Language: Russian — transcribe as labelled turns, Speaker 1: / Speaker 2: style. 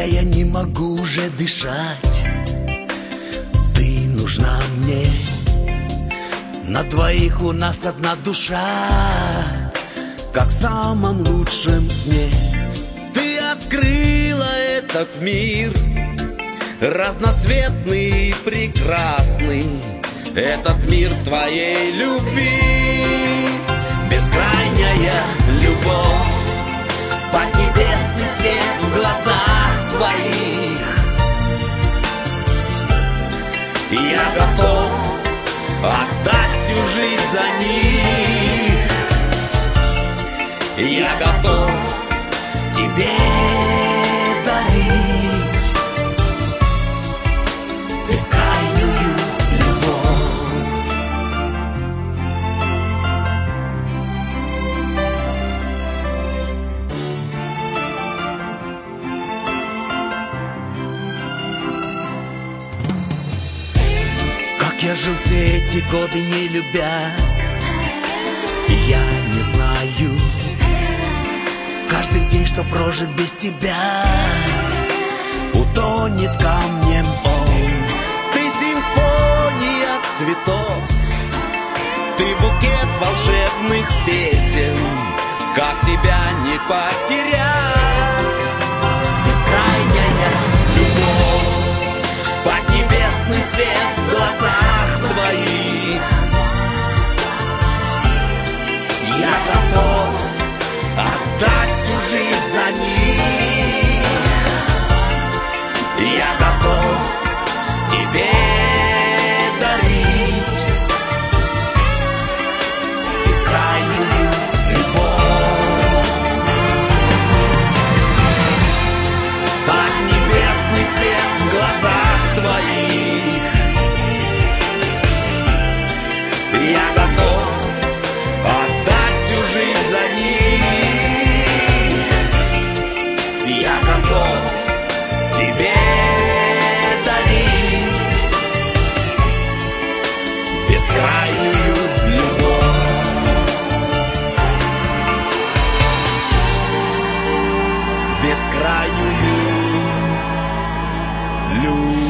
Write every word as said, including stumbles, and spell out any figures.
Speaker 1: твоя, я не могу уже дышать. Ты нужна мне. На двоих у нас одна душа, как в самом лучшем сне. Ты открыла этот мир, разноцветный и прекрасный. Этот мир твоей любви, бескрайняя любовь, поднебесный свет в глазах твоих. Я готов отдать всю жизнь за них. Я готов тебе дарить бескрайнюю любовь. Как я жил все эти годы, не любя, я не знаю. Каждый день, что прожит без тебя, утонет камнем он. Ты симфония цветов, ты букет волшебных песен. Как тебя не потерять? Бескрайняя любовь, поднебесный свет в глазах твоих. Я готов отдать всю жизнь за них. Я готов тебе дарить бескрайнюю любовь. Поднебесный свет в глазах твоих. Я готов отдать всю жизнь за них. Я готов тебе дарить бескрайнюю любовь. Бескрайнюю любовь.